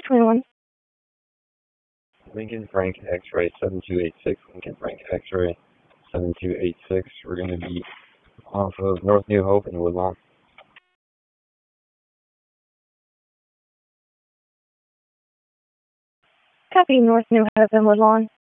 21. Lincoln Frank X-ray 7286, Lincoln Frank X-ray 7286. We're going to be off of North New Hope in Woodlawn. Copy, North New Hope in Woodlawn.